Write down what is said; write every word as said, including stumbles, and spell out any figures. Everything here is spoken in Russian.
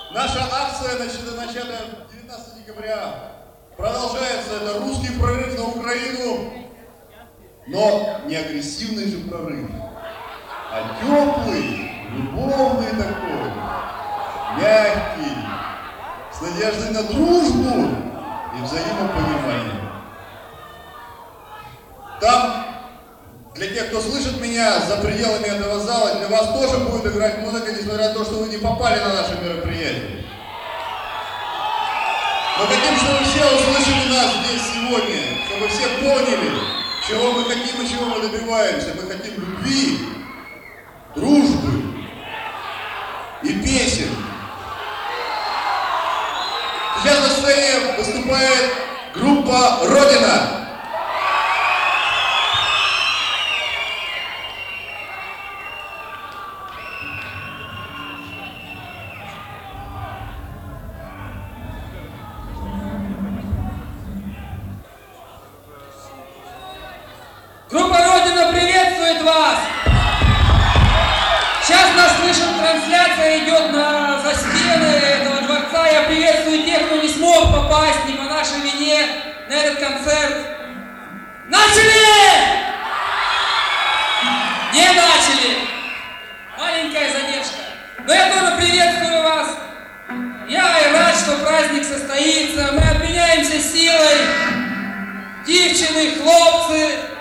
Наша акция, начатая девятнадцатого декабря, продолжается. Это русский прорыв на Украину, но не агрессивный же прорыв, а теплый, любовный такой, мягкий, с надеждой на дружбу и взаимопонимание. Там, для тех, кто слышит меня за пределами этого зала, для вас тоже будет играть музыка, несмотря на то, что вы не попали на наше мероприятие. Мы хотим, чтобы все услышали нас здесь сегодня, чтобы все поняли, чего мы хотим и чего мы добиваемся. Мы хотим любви, дружбы и песен. Сейчас на сцене выступает группа «Родина». Группа «Родина» приветствует вас! Сейчас нас слышит, трансляция идет на, за стены этого дворца. Я приветствую тех, кто не смог попасть ни по нашей вине на этот концерт. Начали! Не начали! Маленькая задержка. Но я тоже приветствую вас. Я и рад, что праздник состоится. Мы обменяемся силой. Девчины, хлопцы.